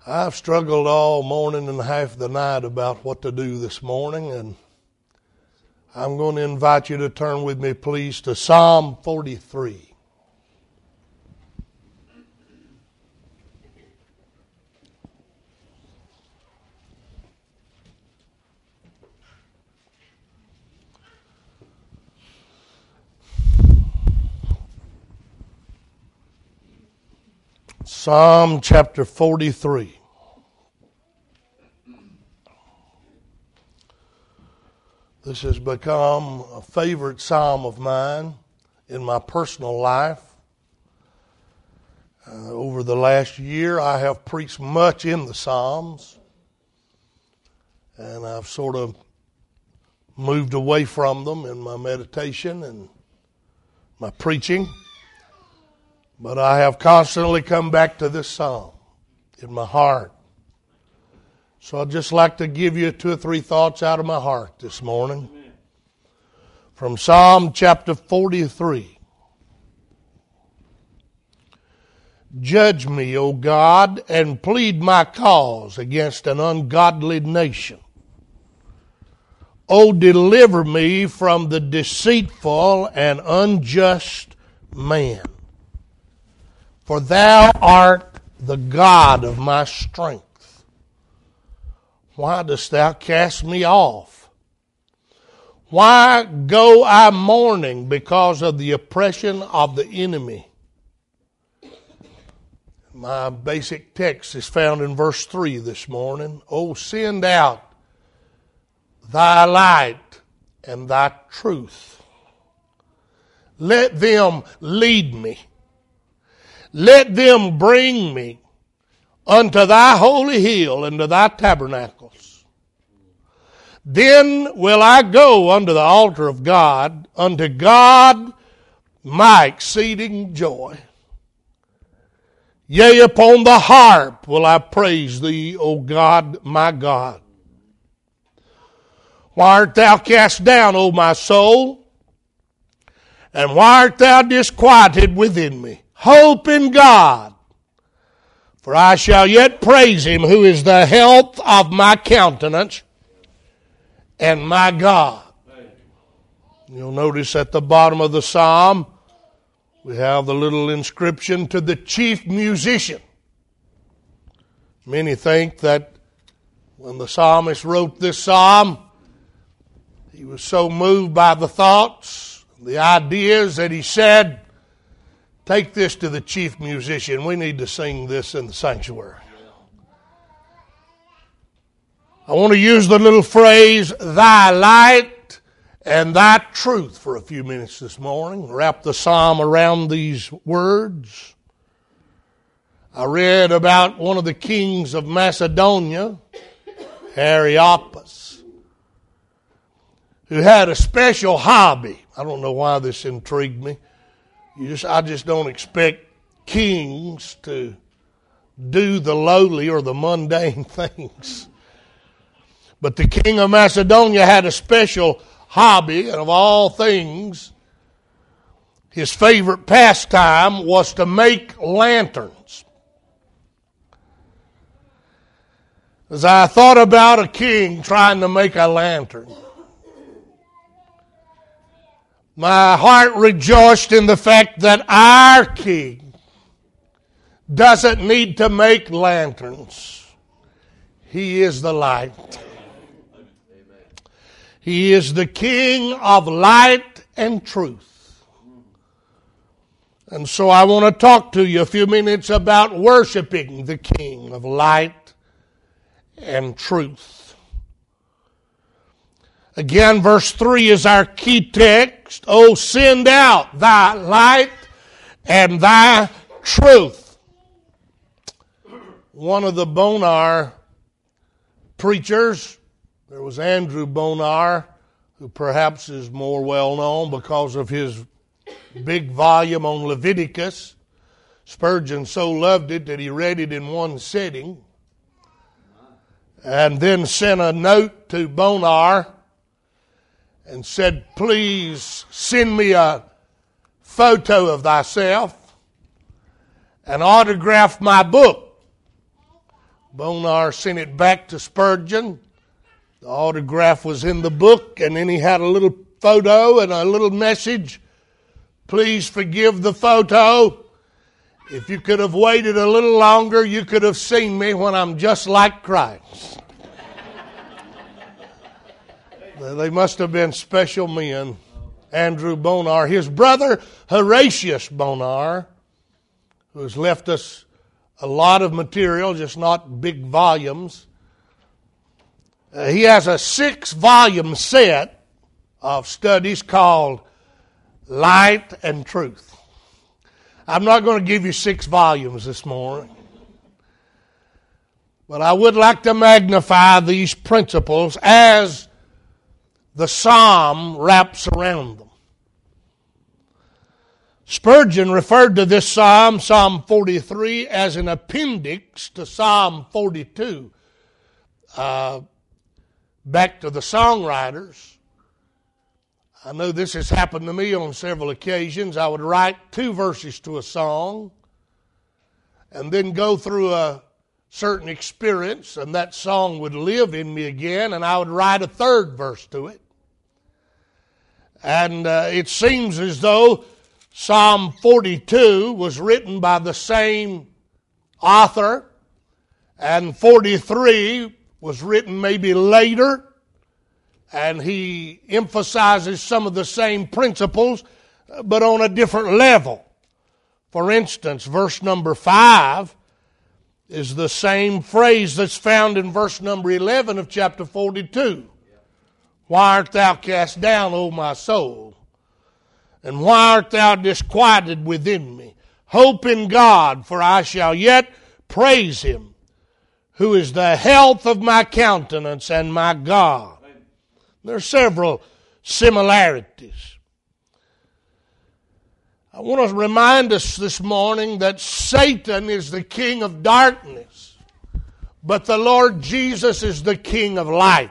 I've struggled all morning and half the night about what to do this morning, and I'm going to invite you to turn with me, please, to Psalm 43. Psalm chapter 43. This has become a favorite psalm of mine in my personal life. Over the last year, I have preached much in the Psalms, and I've sort of moved away from them in my meditation and my preaching. But I have constantly come back to this psalm in my heart. So I'd just like to give you 2 or 3 thoughts out of my heart this morning. Amen. From Psalm chapter 43. Judge me, O God, and plead my cause against an ungodly nation. O deliver me from the deceitful and unjust man. For thou art the God of my strength. Why dost thou cast me off? Why go I mourning because of the oppression of the enemy? My basic text is found in verse 3 this morning. O send out thy light and thy truth. Let them lead me. Let them bring me unto thy holy hill and to thy tabernacles. Then will I go unto the altar of God, unto God my exceeding joy. Yea, upon the harp will I praise thee, O God, my God. Why art thou cast down, O my soul? And why art thou disquieted within me? Hope in God, for I shall yet praise him who is the health of my countenance and my God. You'll notice at the bottom of the psalm, we have the little inscription to the chief musician. Many think that when the psalmist wrote this psalm, he was so moved by the thoughts, the ideas that he said, take this to the chief musician. We need to sing this in the sanctuary. I want to use the little phrase, thy light and thy truth, for a few minutes this morning. Wrap the psalm around these words. I read about one of the kings of Macedonia, Areopagus, who had a special hobby. I don't know why this intrigued me. I just don't expect kings to do the lowly or the mundane things. But the king of Macedonia had a special hobby, and of all things, his favorite pastime was to make lanterns. As I thought about a king trying to make a lantern, my heart rejoiced in the fact that our king doesn't need to make lanterns. He is the light. He is the king of light and truth. And so I want to talk to you a few minutes about worshiping the king of light and truth. Again, verse 3 is our key text. Oh, send out thy light and thy truth. One of the Bonar preachers, there was Andrew Bonar, who perhaps is more well known because of his big volume on Leviticus. Spurgeon so loved it that he read it in one sitting and then sent a note to Bonar and said, please send me a photo of thyself and autograph my book. Bonar sent it back to Spurgeon. The autograph was in the book, and then he had a little photo and a little message. Please forgive the photo. If you could have waited a little longer, you could have seen me when I'm just like Christ. They must have been special men. Andrew Bonar, his brother Horatius Bonar, who has left us a lot of material, just not big volumes. He has a 6-volume set of studies called Light and Truth. I'm not going to give you 6 volumes this morning, but I would like to magnify these principles as the psalm wraps around them. Spurgeon referred to this psalm, Psalm 43, as an appendix to Psalm 42. Back to the songwriters. I know this has happened to me on several occasions. I would write 2 verses to a song and then go through a certain experience, and that song would live in me again, and I would write a 3rd verse to it. And it seems as though Psalm 42 was written by the same author, and 43 was written maybe later, and he emphasizes some of the same principles, but on a different level. For instance, verse number 5 is the same phrase that's found in verse number 11 of chapter 42. Why art thou cast down, O my soul? And why art thou disquieted within me? Hope in God, for I shall yet praise him, who is the health of my countenance and my God. There are several similarities. I want to remind us this morning that Satan is the king of darkness, but the Lord Jesus is the king of light.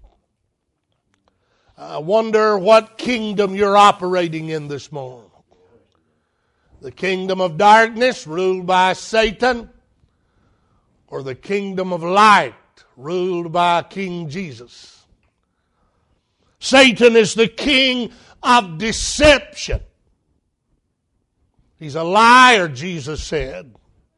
I wonder what kingdom you're operating in this morning. The kingdom of darkness ruled by Satan, or the kingdom of light ruled by King Jesus. Satan is the king of deception. He's a liar, Jesus said.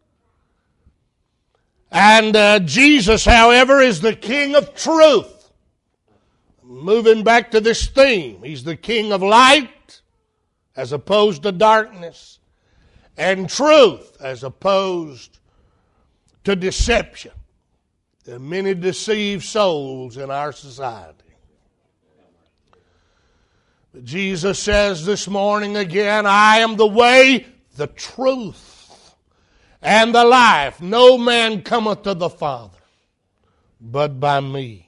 And Jesus, however, is the king of truth. Moving back to this theme, he's the king of light as opposed to darkness, and truth as opposed to deception. There are many deceived souls in our society. But Jesus says this morning again, I am the way, the truth, and the life. No man cometh to the Father but by me.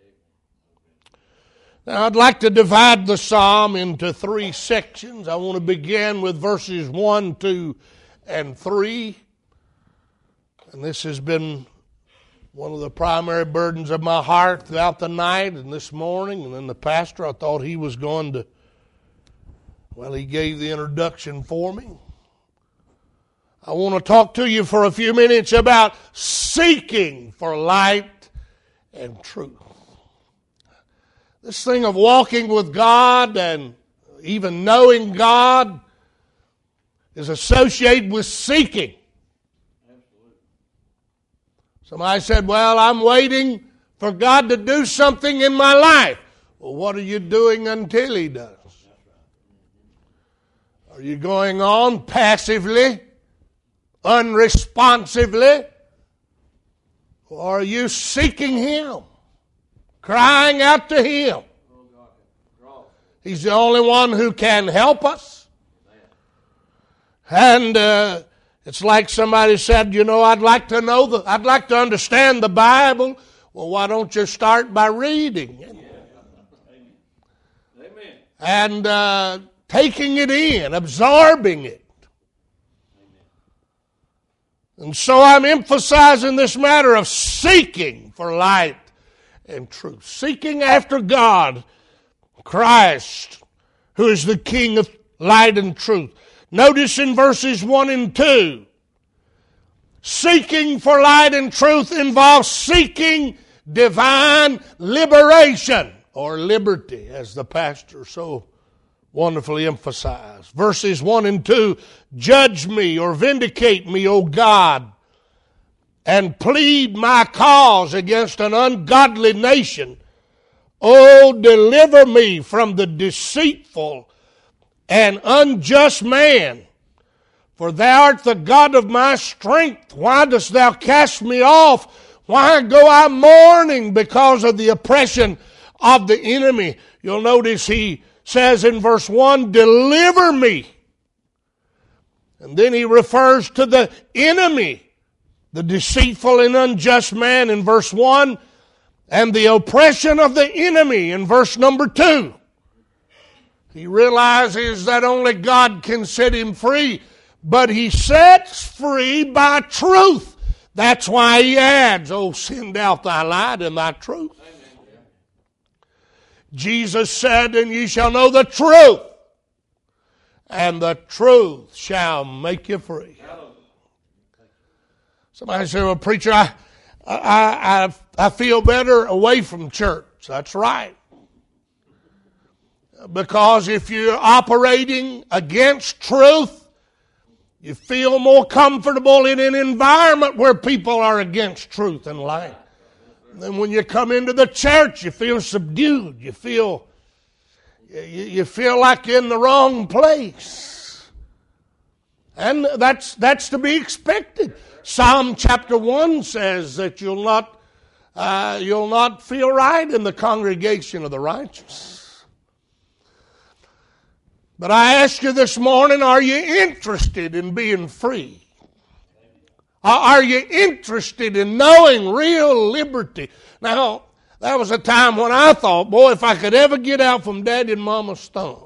Now, I'd like to divide the psalm into 3 sections. I want to begin with verses 1, 2, and 3. And this has been one of the primary burdens of my heart throughout the night and this morning. And then the pastor, I thought he was going to, he gave the introduction for me. I want to talk to you for a few minutes about seeking for light and truth. This thing of walking with God and even knowing God is associated with seeking. Somebody said, well, I'm waiting for God to do something in my life. Well, what are you doing until He does? Are you going on passively, unresponsively, or are you seeking Him? Crying out to Him. He's the only one who can help us. And it's like somebody said, I'd like to understand the Bible. Well, why don't you start by reading it? Amen. And taking it in, absorbing it. And so I'm emphasizing this matter of seeking for light and truth. Seeking after God, Christ, who is the King of light and truth. Notice in verses 1 and 2, Seeking for light and truth involves seeking divine liberation, or liberty, as the pastor so wonderfully emphasized. Verses 1 and 2, judge me or vindicate me, O God, and plead my cause against an ungodly nation. O deliver me from the deceitful and unjust man. For thou art the God of my strength. Why dost thou cast me off? Why go I mourning because of the oppression of the enemy? You'll notice he says in verse 1, deliver me. And then he refers to the enemy, the deceitful and unjust man in verse 1, and the oppression of the enemy in verse number 2. He realizes that only God can set him free, but he sets free by truth. That's why he adds, oh, send out thy light and thy truth. Amen. Jesus said, and ye shall know the truth, and the truth shall make you free. Somebody said, well, preacher, I feel better away from church. That's right. Because if you're operating against truth, you feel more comfortable in an environment where people are against truth and light. And then when you come into the church, you feel subdued. You feel like you're in the wrong place. And that's to be expected. Psalm chapter 1 says that you'll not feel right in the congregation of the righteous. But I ask you this morning, are you interested in being free? Are you interested in knowing real liberty? Now, that was a time when I thought, boy, if I could ever get out from Daddy and Mama's thumb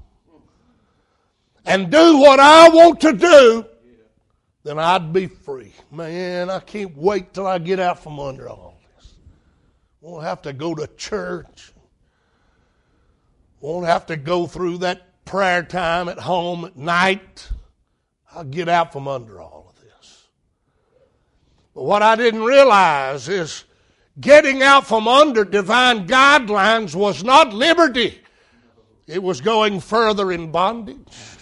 and do what I want to do, then I'd be free. Man, I can't wait till I get out from under all this. Won't have to go to church. Won't have to go through that prayer time at home at night. I'll get out from under all of this. But what I didn't realize is getting out from under divine guidelines was not liberty. It was going further in bondage.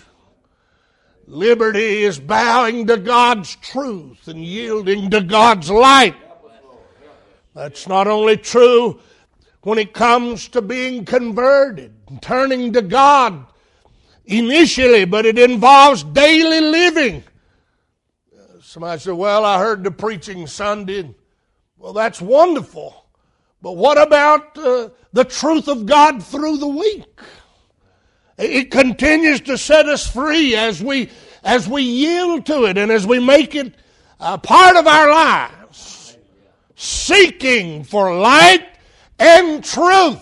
Liberty is bowing to God's truth and yielding to God's light. That's not only true when it comes to being converted and turning to God initially, but it involves daily living. Somebody said, well, I heard the preaching Sunday. Well, that's wonderful. But what about the truth of God through the week? It continues to set us free as we yield to it and as we make it a part of our lives. Seeking for light and truth.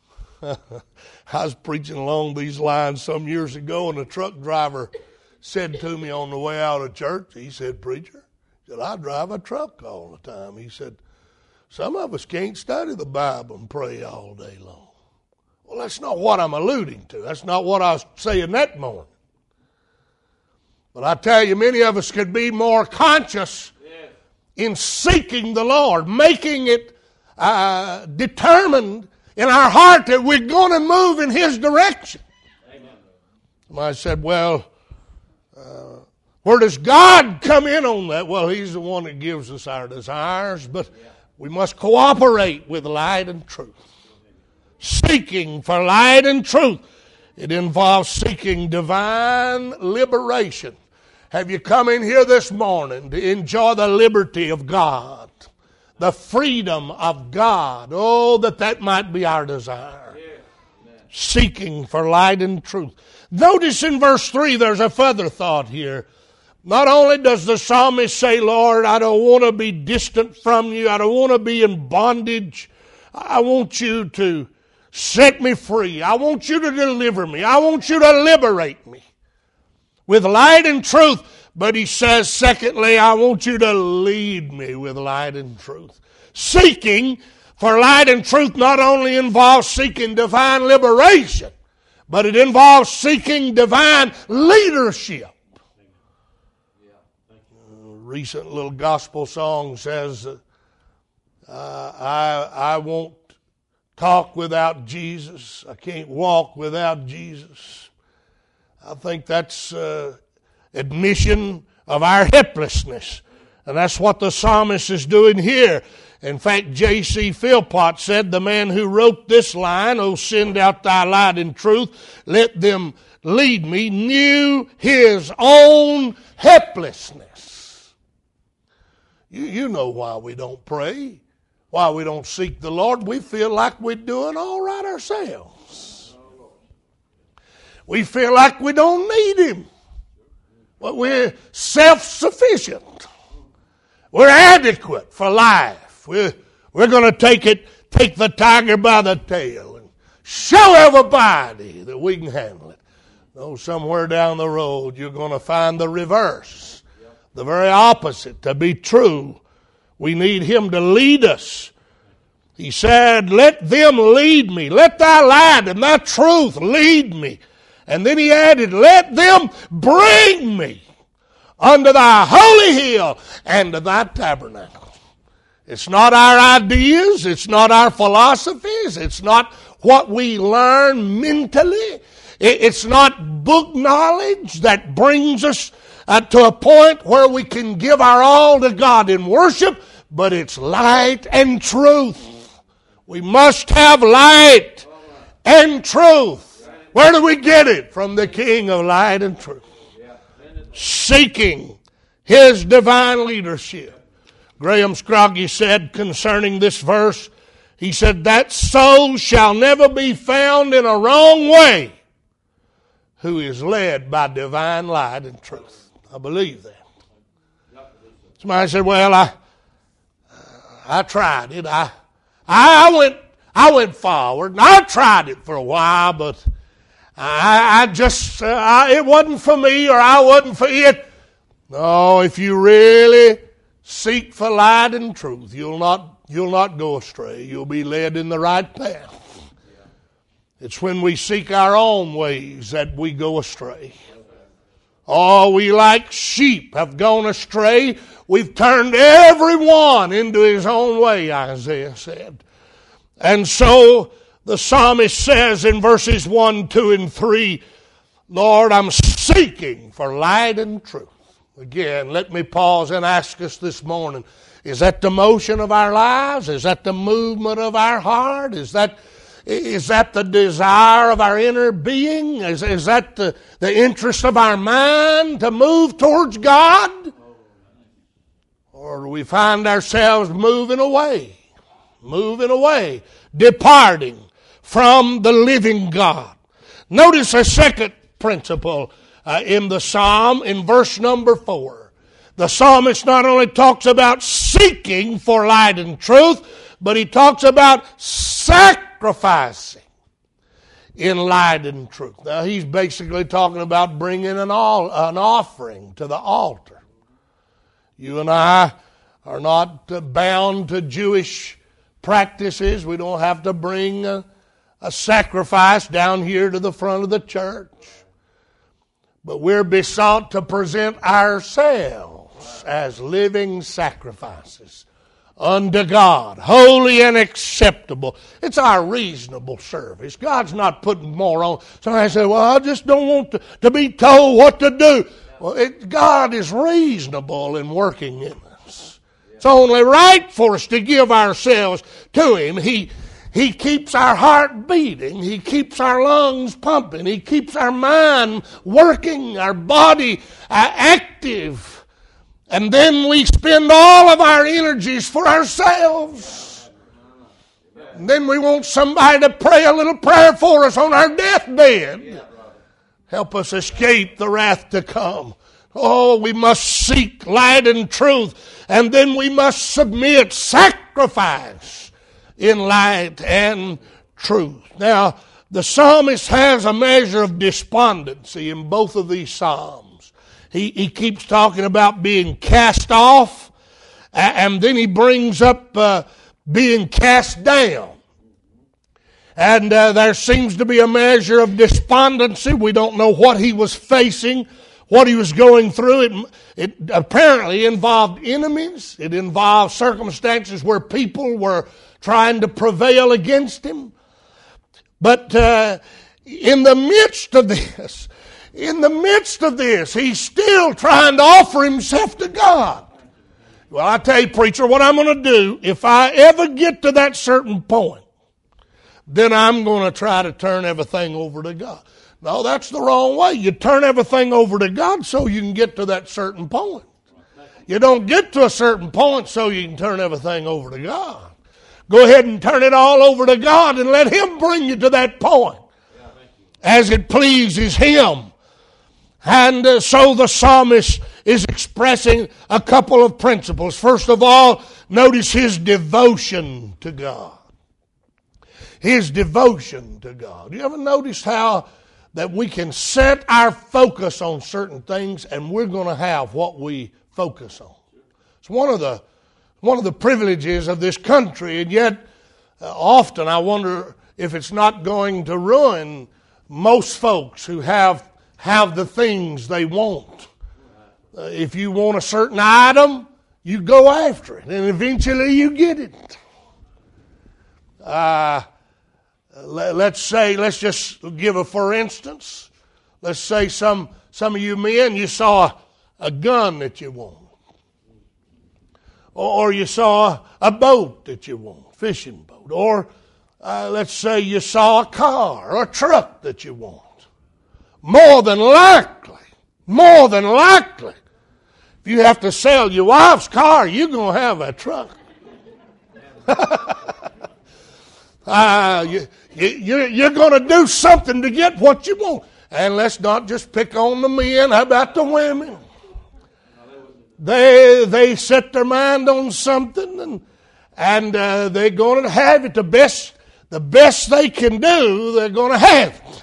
I was preaching along these lines some years ago, and a truck driver said to me on the way out of church, he said, preacher, I drive a truck all the time. He said, some of us can't study the Bible and pray all day long. Well, that's not what I'm alluding to. That's not what I was saying that morning. But I tell you, many of us could be more conscious in seeking the Lord, making it determined in our heart that we're going to move in His direction. Amen. I said, well, where does God come in on that? Well, He's the one that gives us our desires, but we must cooperate with light and truth. Seeking for light and truth. It involves seeking divine liberation. Have you come in here this morning to enjoy the liberty of God? The freedom of God. Oh, that might be our desire. Seeking for light and truth. Notice in verse 3 there's a further thought here. Not only does the psalmist say, Lord, I don't want to be distant from you. I don't want to be in bondage. I want you to set me free. I want you to deliver me. I want you to liberate me with light and truth. But he says, secondly, I want you to lead me with light and truth. Seeking for light and truth not only involves seeking divine liberation, but it involves seeking divine leadership. recent little gospel song says, I won't talk without Jesus. I can't walk without Jesus. I think that's admission of our helplessness. And that's what the psalmist is doing here. In fact, J.C. Philpott said, the man who wrote this line, "O send out thy light in truth, let them lead me," knew his own helplessness. You know why we don't pray, why we don't seek the Lord. We feel like we're doing all right ourselves. We feel like we don't need Him. But we're self-sufficient. We're adequate for life. We're going to take the tiger by the tail and show everybody that we can handle it. Though somewhere down the road you're going to find the reverse, the very opposite to be true. We need Him to lead us. He said, "Let them lead me. Let thy light and thy truth lead me." And then He added, "Let them bring me unto thy holy hill and to thy tabernacle." It's not our ideas. It's not our philosophies. It's not what we learn mentally. It's not book knowledge that brings us to a point where we can give our all to God in worship, but it's light and truth. We must have light and truth. Where do we get it? From the King of light and truth. Seeking His divine leadership. Graham Scroggie said concerning this verse, he said, "That soul shall never be found in a wrong way who is led by divine light and truth." I believe that. Somebody said, "Well, I tried it. I went forward, and I tried it for a while, but it wasn't for me, or I wasn't for it." No, if you really seek for light and truth, you'll not go astray. You'll be led in the right path. It's when we seek our own ways that we go astray. Oh, we like sheep have gone astray. We've turned everyone into his own way, Isaiah said. And so the psalmist says in verses 1, 2, and 3, "Lord, I'm seeking for light and truth." Again, let me pause and ask us this morning, is that the motion of our lives? Is that the movement of our heart? Is that the desire of our inner being? Is that the interest of our mind to move towards God? Or do we find ourselves moving away, departing from the living God? Notice a second principle in the psalm in verse number 4. The psalmist not only talks about seeking for light and truth, but he talks about sacrificing in light and truth. Now he's basically talking about bringing an offering to the altar. You and I are not bound to Jewish practices. We don't have to bring a sacrifice down here to the front of the church. But we're besought to present ourselves as living sacrifices unto God, holy and acceptable. It's our reasonable service. God's not putting more on. Somebody say, "Well, I just don't want to be told what to do." Well, God is reasonable in working in us. It's only right for us to give ourselves to Him. He keeps our heart beating. He keeps our lungs pumping. He keeps our mind working, our body active. And then we spend all of our energies for ourselves. And then we want somebody to pray a little prayer for us on our deathbed. Help us escape the wrath to come. Oh, we must seek light and truth. And then we must submit sacrifice in light and truth. Now, the psalmist has a measure of despondency in both of these psalms. He keeps talking about being cast off, and then he brings up being cast down. And there seems to be a measure of despondency. We don't know what he was facing, what he was going through. It apparently involved enemies. It involved circumstances where people were trying to prevail against him. But in the midst of this, he's still trying to offer himself to God. Well, I tell you, preacher, what I'm going to do, if I ever get to that certain point, then I'm going to try to turn everything over to God. No, that's the wrong way. You turn everything over to God so you can get to that certain point. You don't get to a certain point so you can turn everything over to God. Go ahead and turn it all over to God and let Him bring you to that point as it pleases Him. And so the psalmist is expressing a couple of principles. First of all, notice his devotion to God. His devotion to God. You ever notice how that we can set our focus on certain things and we're going to have what we focus on? It's one of the privileges of this country, and yet often I wonder if it's not going to ruin most folks who have the things they want. If you want a certain item, you go after it, and eventually you get it. Let's just give a for instance. Let's say some of you men, you saw a gun that you want. Or you saw a boat that you want, fishing boat. Or let's say you saw a car or a truck that you want. More than likely, if you have to sell your wife's car, you're going to have a truck. You're going to do something to get what you want. And let's not just pick on the men. How about the women? They set their mind on something and they're going to have it the best they can do. They're going to have it.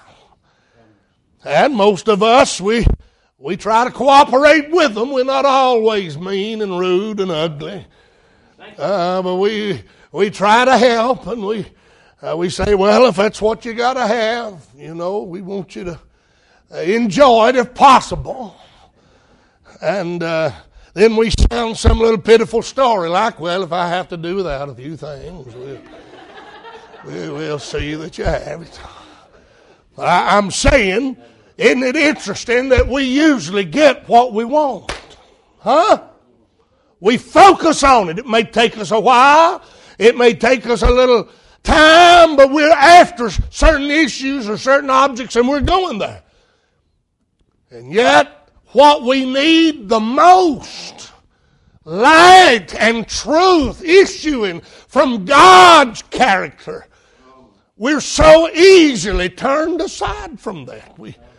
And most of us, we try to cooperate with them. We're not always mean and rude and ugly, but we try to help, and we say, well, if that's what you got to have, we want you to enjoy it if possible. And then we sound some little pitiful story like, well, if I have to do without a few things, we'll see that you have it. I'm saying, isn't it interesting that we usually get what we want? Huh? We focus on it. It may take us a while. It may take us a little time, but we're after certain issues or certain objects and we're going there. And yet, what we need the most, light and truth issuing from God's character, we're so easily turned aside from that.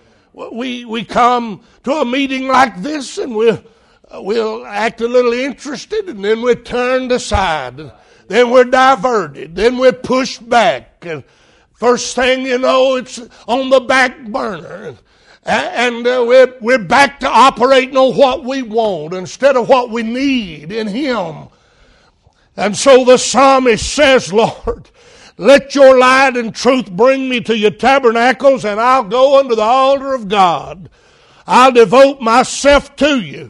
We come to a meeting like this and we'll act a little interested, and then we're turned aside. Then we're diverted. Then we're pushed back. And first thing you know, it's on the back burner. And we're back to operating on what we want instead of what we need in Him. And so the psalmist says, Lord, let your light and truth bring me to your tabernacles, and I'll go unto the altar of God. I'll devote myself to you.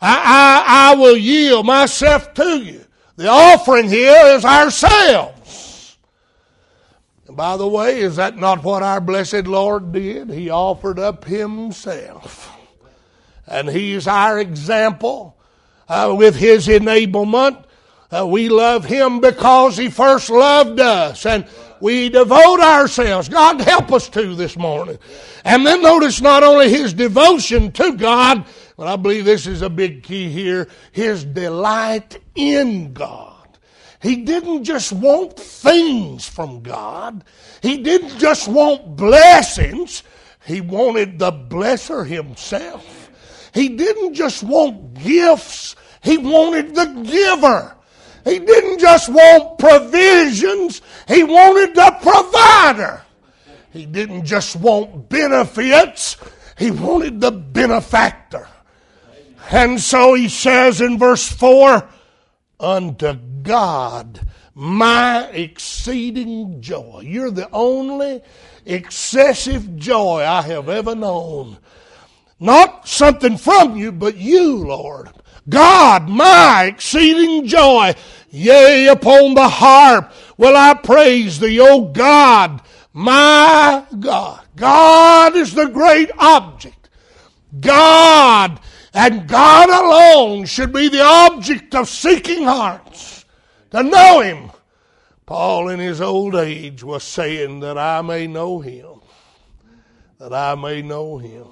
I will yield myself to you. The offering here is ourselves. And by the way, is that not what our blessed Lord did? He offered up Himself. And He's our example. With His enablement, we love Him because He first loved us. And we devote ourselves. God help us to this morning. And then notice not only His devotion to God, but I believe this is a big key here, His delight in God. He didn't just want things from God. He didn't just want blessings. He wanted the blesser Himself. He didn't just want gifts. He wanted the giver. He didn't just want provisions. He wanted the provider. He didn't just want benefits. He wanted the benefactor. And so he says in verse 4, unto God my exceeding joy. You're the only excessive joy I have ever known. Not something from you, but you, Lord. God, my exceeding joy. Yea, upon the harp will I praise thee, O God, my God. God is the great object. God and God alone should be the object of seeking hearts. To know Him. Paul in his old age was saying that I may know Him. That I may know Him.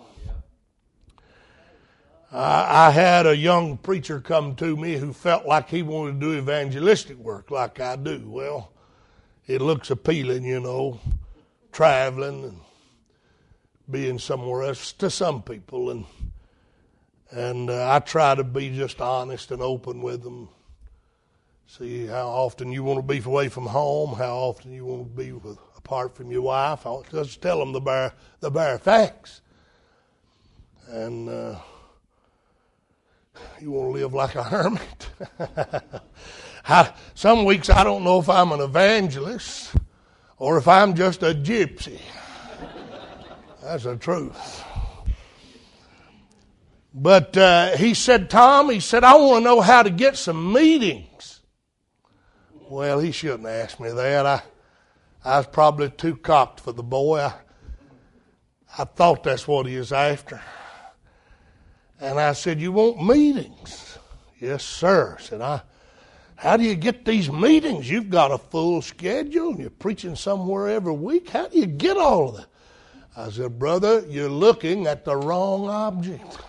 I had a young preacher come to me who felt like he wanted to do evangelistic work like I do. Well, it looks appealing, you know, traveling and being somewhere else to some people. And I try to be just honest and open with them. See how often you want to be away from home, how often you want to be apart from your wife. I'll just tell them the bare facts. And you want to live like a hermit. Some weeks I don't know if I'm an evangelist or if I'm just a gypsy. That's the truth. But he said, Tom, I want to know how to get some meetings. Well, he shouldn't ask me that. I was probably too cocked for the boy. I thought that's what he was after. And I said, you want meetings? Yes, sir. I said, how do you get these meetings? You've got a full schedule and you're preaching somewhere every week. How do you get all of that? I said, brother, you're looking at the wrong object.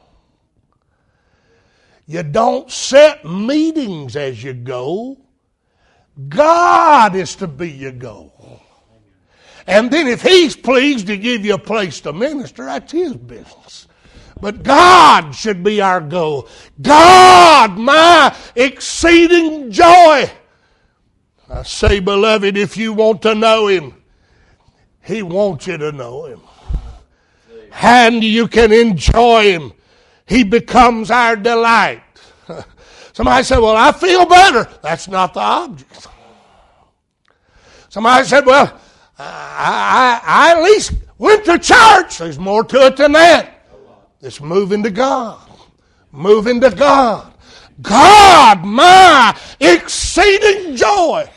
You don't set meetings as you go. God is to be your goal. And then if He's pleased to give you a place to minister, that's His business. But God should be our goal. God, my exceeding joy. I say, beloved, if you want to know Him, He wants you to know Him. And you can enjoy Him. He becomes our delight. Somebody said, well, I feel better. That's not the object. Somebody said, well, I at least went to church. There's more to it than that. It's moving to God. Moving to God. God, my exceeding joy.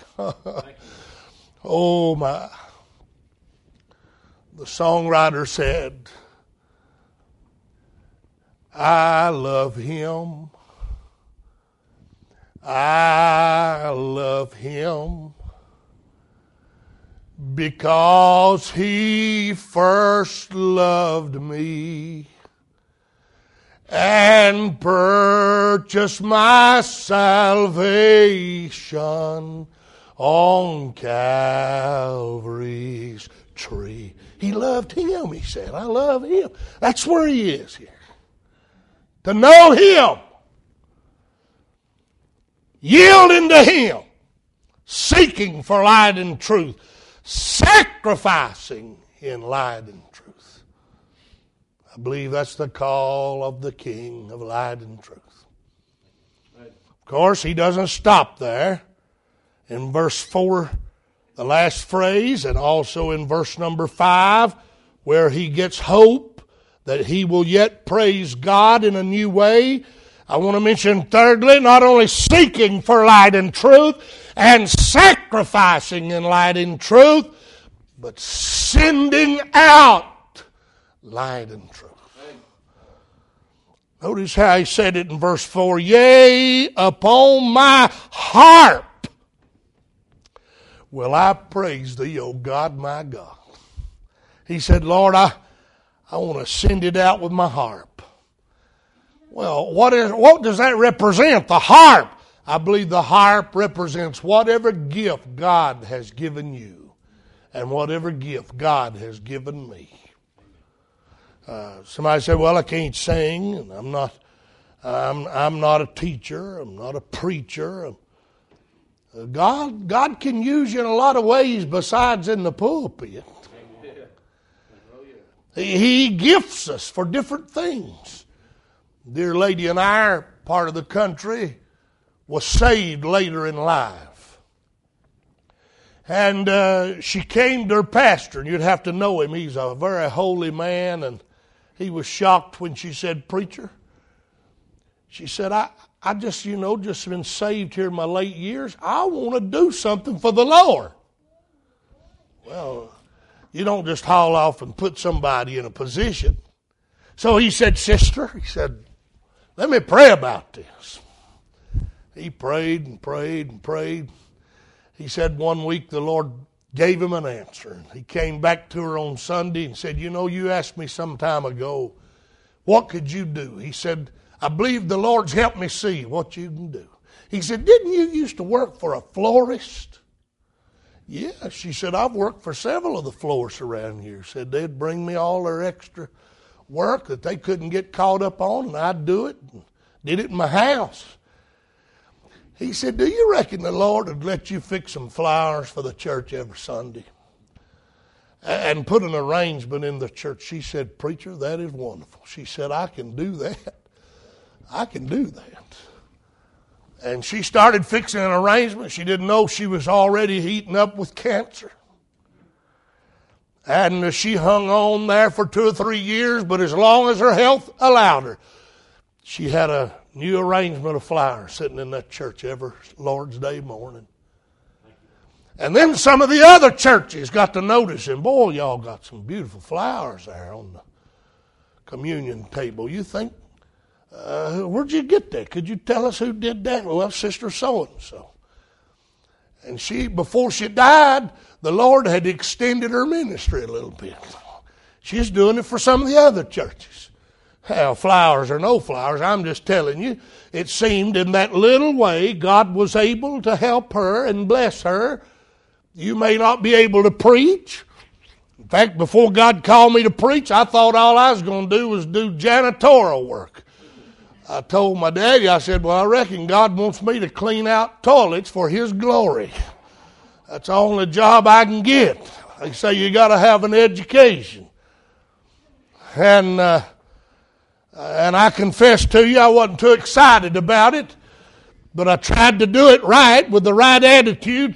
Oh, my. The songwriter said, I love Him. I love Him because He first loved me and purchased my salvation on Calvary's tree. He loved Him, he said. I love Him. That's where He is here. To know Him. Yielding to Him. Seeking for light and truth. Sacrificing in light and truth. I believe that's the call of the King of light and truth. Of course, He doesn't stop there. In verse 4, the last phrase, and also in verse number 5, where he gets hope that he will yet praise God in a new way. I want to mention thirdly, not only seeking for light and truth and sacrificing in light and truth, but sending out light and truth. Notice how he said it in verse 4, yea, upon my harp will I praise thee, O God, my God. He said, Lord, I want to send it out with my harp. Well, what does that represent? The harp. I believe the harp represents whatever gift God has given you and whatever gift God has given me. Somebody said, well, I can't sing, and I'm not a teacher, I'm not a preacher. God can use you in a lot of ways besides in the pulpit. He gifts us for different things. Dear lady in our part of the country was saved later in life. And she came to her pastor, and you'd have to know him. He's a very holy man, and He was shocked when she said, "Preacher," she said, I just, just been saved here in my late years. I want to do something for the Lord. Well, you don't just haul off and put somebody in a position. So he said, "Sister," he said, "let me pray about this." He prayed and prayed and prayed. He said one week the Lord gave him an answer. He came back to her on Sunday and said, "You asked me some time ago, what could you do?" He said, "I believe the Lord's helped me see what you can do." He said, "Didn't you used to work for a florist?" "Yeah." She said, "I've worked for several of the florists around here." Said they'd bring me all their extra work that they couldn't get caught up on, and I'd do it. And did it in my house. He said, "Do you reckon the Lord would let you fix some flowers for the church every Sunday and put an arrangement in the church?" She said, "Preacher, that is wonderful." She said, "I can do that. I can do that." And she started fixing an arrangement. She didn't know she was already eaten up with cancer. And she hung on there for 2 or 3 years, but as long as her health allowed her, she had a new arrangement of flowers sitting in that church every Lord's Day morning. And then some of the other churches got to noticing, "Boy, y'all got some beautiful flowers there on the communion table. You think, where'd you get that? Could you tell us who did that?" "Well, Sister so-and-so." And she, before she died, the Lord had extended her ministry a little bit. She's doing it for some of the other churches. Hell, flowers or no flowers, I'm just telling you, it seemed in that little way God was able to help her and bless her. You may not be able to preach. In fact, before God called me to preach, I thought all I was going to do was do janitorial work. I told my daddy, I said, "Well, I reckon God wants me to clean out toilets for His glory. That's the only job I can get." They say you got to have an education. And I confess to you, I wasn't too excited about it, but I tried to do it right with the right attitude.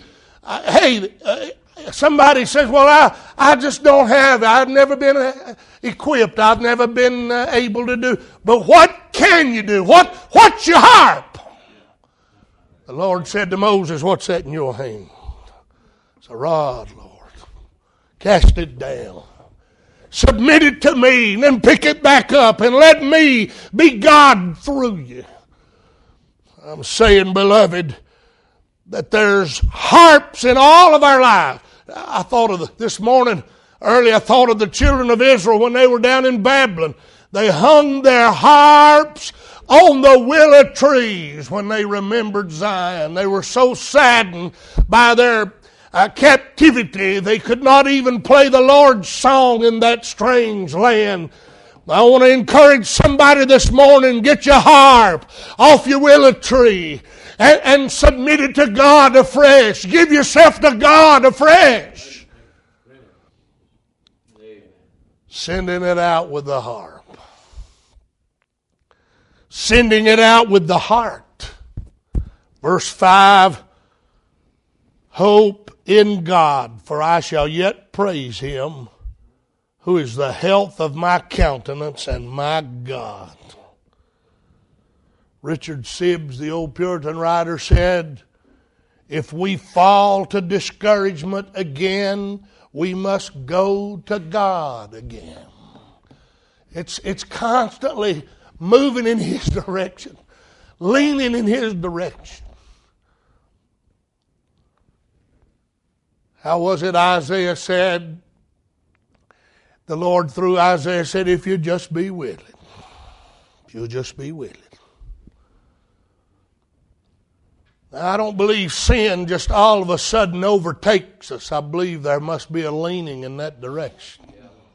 Somebody says, "Well, I just don't have it. I've never been equipped. I've never been able to do." But what can you do? What's your harp? The Lord said to Moses, "What's that in your hand?" "It's a rod, Lord." "Cast it down. Submit it to me, and then pick it back up, and let me be God through you." I'm saying, beloved, that there's harps in all of our lives. I thought of this morning, early, I thought of the children of Israel when they were down in Babylon. They hung their harps on the willow trees when they remembered Zion. They were so saddened by their captivity, they could not even play the Lord's song in that strange land. I want to encourage somebody this morning, get your harp off your willow tree and submit it to God afresh. Give yourself to God afresh. Sending it out with the harp. Sending it out with the heart. Verse 5, "Hope in God, for I shall yet praise Him, who is the health of my countenance and my God." Richard Sibbes, the old Puritan writer, said, "If we fall to discouragement again, we must go to God again." It's constantly moving in His direction, leaning in His direction. How was it Isaiah said? The Lord through Isaiah said, "If you just be willing, if you'll just be willing." Now, I don't believe sin just all of a sudden overtakes us. I believe there must be a leaning in that direction.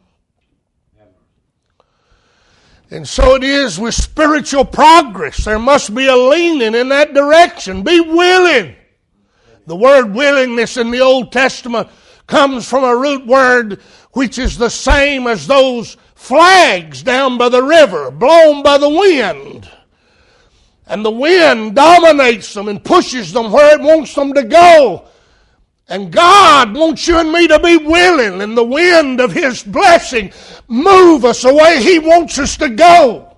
And so it is with spiritual progress. There must be a leaning in that direction. Be willing. The word willingness in the Old Testament comes from a root word which is the same as those flags down by the river, blown by the wind. And the wind dominates them and pushes them where it wants them to go. And God wants you and me to be willing, and the wind of His blessing move us the way He wants us to go.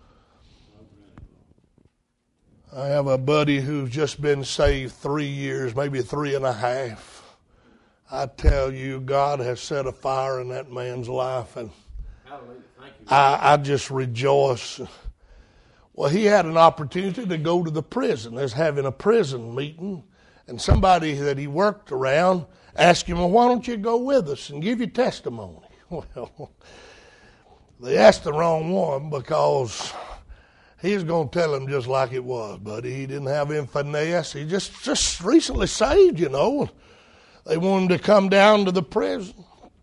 I have a buddy who's just been saved 3 years, maybe 3.5. I tell you, God has set a fire in that man's life, and I just rejoice. Well, he had an opportunity to go to the prison. They're having a prison meeting, and somebody that he worked around asked him, well, why don't you go with us and give your testimony? Well, they asked the wrong one, because he was going to tell them just like it was, buddy. He didn't have any finesse. He just recently saved, you know. They wanted him to come down to the prison.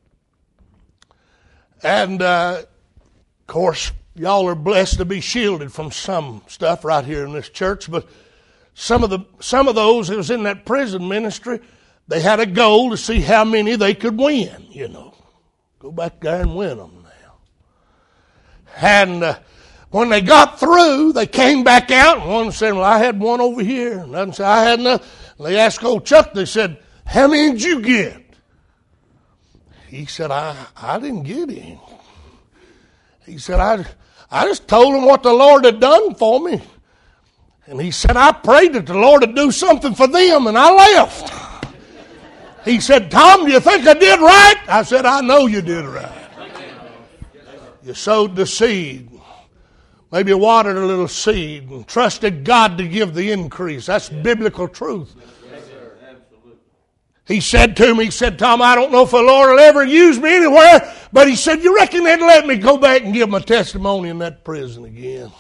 And, of course, y'all are blessed to be shielded from some stuff right here in this church, but some of those that was in that prison ministry, they had a goal to see how many they could win, you know. Go back there and win them now. And when they got through, they came back out, and one said, well, I had one over here. And another said, I had another. And they asked old Chuck, they said, how many did you get? He said, I didn't get any. He said, I just told him what the Lord had done for me. And he said, I prayed that the Lord would do something for them, and I left. He said, Tom, do you think I did right? I said, I know you did right. You sowed the seed. Maybe watered a little seed and trusted God to give the increase. That's biblical truth. He said to me, he said, Tom, I don't know if the Lord will ever use me anywhere, but he said, you reckon they'd let me go back and give my testimony in that prison again?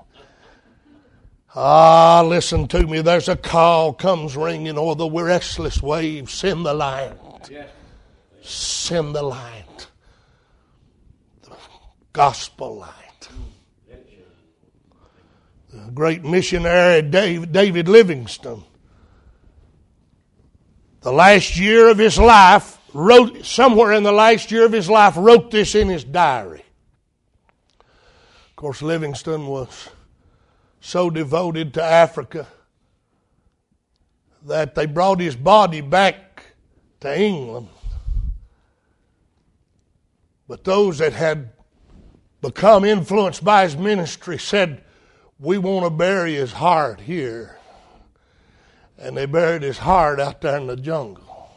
Listen to me. There's a call comes ringing o'er the restless waves. Send the light. Send the light. The gospel light. The great missionary David Livingstone, the last year of his life, wrote this in his diary. Of course, Livingstone was so devoted to Africa that they brought his body back to England. But those that had become influenced by his ministry said, we want to bury his heart here. And they buried his heart out there in the jungle.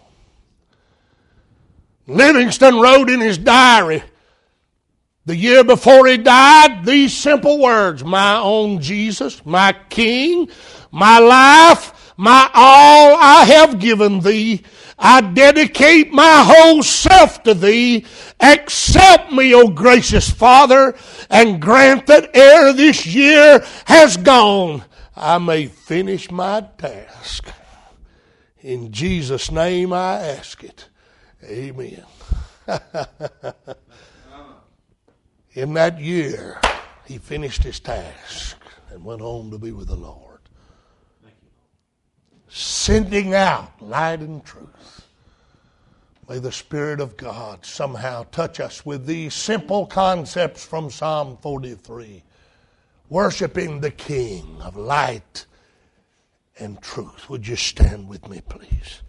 Livingstone wrote in his diary, the year before he died, these simple words: my own Jesus, my King, my life, my all I have given thee. I dedicate my whole self to thee. Accept me, O gracious Father, and grant that ere this year has gone, I may finish my task. In Jesus' name I ask it. Amen. In that year, he finished his task and went home to be with the Lord. Sending out light and truth. May the Spirit of God somehow touch us with these simple concepts from Psalm 43. Worshiping the King of light and truth. Would you stand with me, please?